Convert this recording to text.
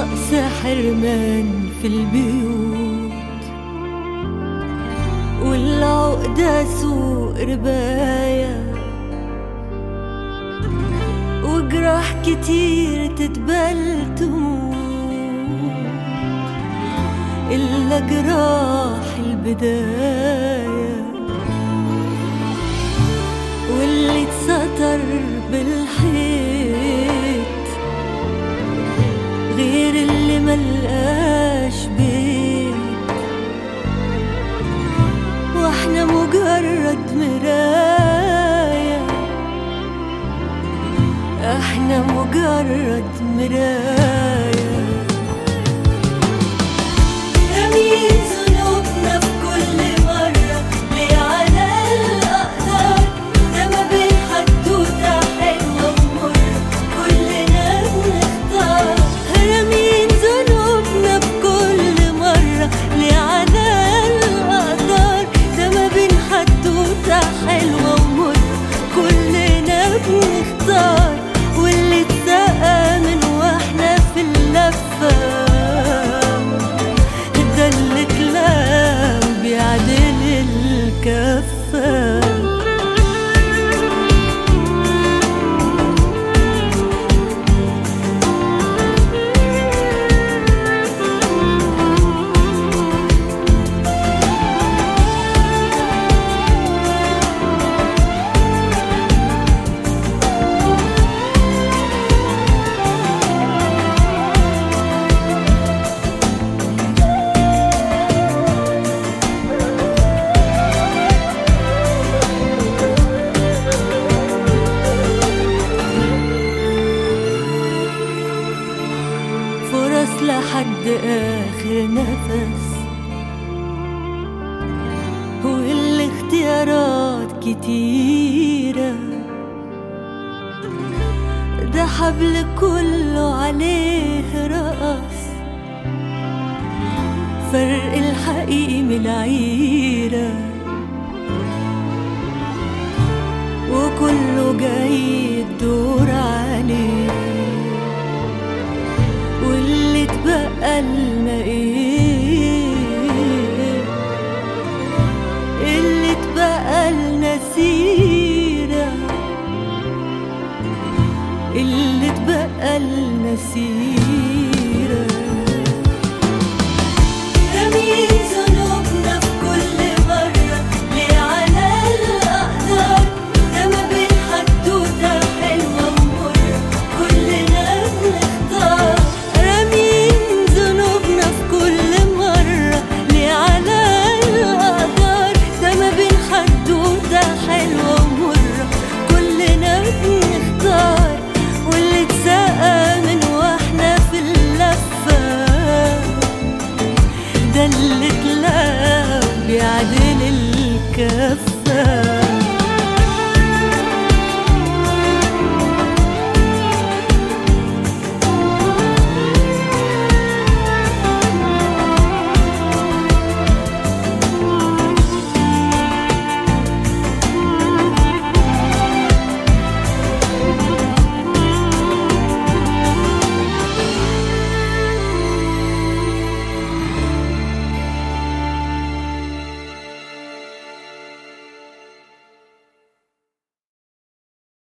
رقص حرمان في البيوت، والعقدة سوق رباية، وجراح كتير تتبل تموت، إلا جراح البداية واللي اتستر بالحيط، غير اللي ملقاش بيت، واحنا مجرد مراية، احنا مجرد مراية. رامين ذنوبنا في كل مرة ليه على الأقدار، ده ما بين حدوتة حلوة ومرة كلنا بنختار. رامين ذنوبنا في كل مرة ليه على الأقدار، ده ما بين حدوتة حلوة ومرة كلنا بنختار، واللي اتسقى من واحنا في اللفة ده اللي اتلام بيعدل الكفة. فرص لحد آخر نفس، والاختيارات كتيرة، ده حبل كله عليه رقص، فرق الحقيقي من العيرة، وكله جاي الدور عليه، واللي اتبقى